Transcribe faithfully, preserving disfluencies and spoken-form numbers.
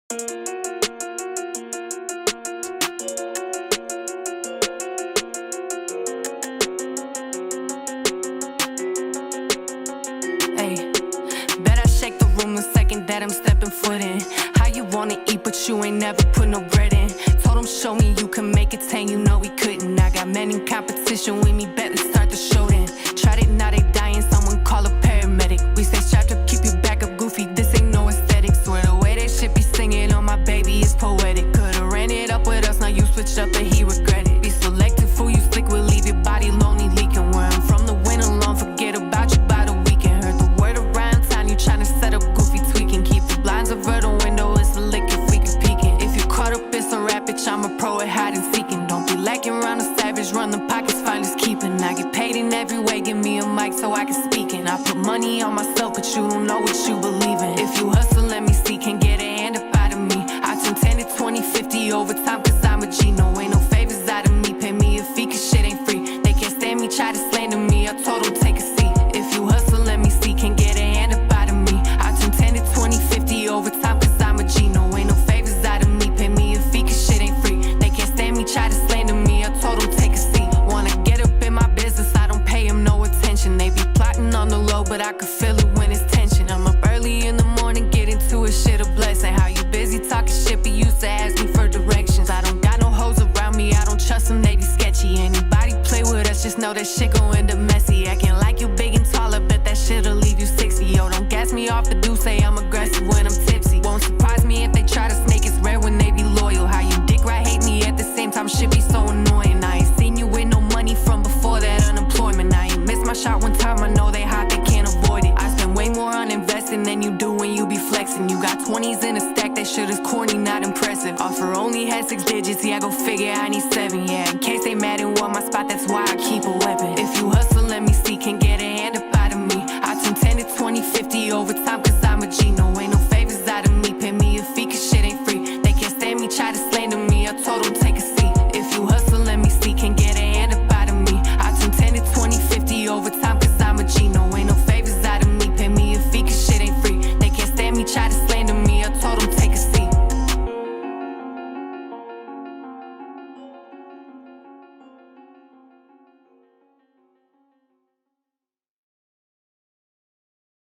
Ayy, bet I shake the room the second that I'm stepping foot in. How you wanna eat but you ain't never put no bread in. Told him show me you can make it ten, you know he couldn't. I got men in competition with me, bet let's start the show then. Tried it, now they dying, someone call a paramedic. We stay strapped up, keep your back up goofy, this ain't no aesthetic. Swear the way they should be singing on my baby is poetic. Could've ran it up with us, now you switched up but he regret it. Be selective, fool you slick will leave your body lonely leaking. Where I'm from, the win alone, forget about you by the weekend. Heard the word around town, you tryna set up goofy tweaking. Keep the blinds over the window, it's a lick if we can peeking. If you caught up, it's a rap, bitch, I'm a pro at hide and seeking. Don't be lacking around a savage, run the pockets, finders keeping. I get paid in every way, give me a mic so I can speak in. I put money on myself, but you don't know what you believe in. If you hustle, let me see, can get a hand up out of me. I turn ten to twenty, fifty overtime, cause I'm a G. No, ain't no favors out of me, pay me a fee, cause shit ain't free. They can't stand me, try to slander me, I told them take a seat. If you hustle, let me see, can get a hand up out of me. I turn ten to twenty, fifty overtime, cause I'm a G. No, ain't no favors out of me, pay me a fee, cause shit ain't free. They can't stand me, try to slander me, I told them take a seat. Wanna get up in my business, I don't pay them no attention. They be plotting on the low, but I can feel it when it's tension. I'm up early in the morning, get into it, shit a blessing. How you busy talking shit, but used to ask me for directions. I don't got no hoes around me, I don't trust them, they be sketchy. Anybody play with us, just know that shit gon' end up messy. Acting like you big and tall, I bet that shit'll leave you sixty. Yo, don't gas me off, but do say I'm aggressive when I'm tipsy. Won't surprise me if they try to snake, it's rare when they be loyal. How you dick right, hate me at the same time, shit be so annoying. I ain't seen you with no money from before that unemployment. I ain't missed my shot one time, I know they hot, they can't avoid it. I spend way more on investing than you do when you be flexing. You got twenties in a stack, that shit is corny, not impressive. Offer only had six digits, yeah, go figure, I need seven, yeah. In case they mad and want my spot, that's why I keep a weapon. If you hustle, let me see, can get it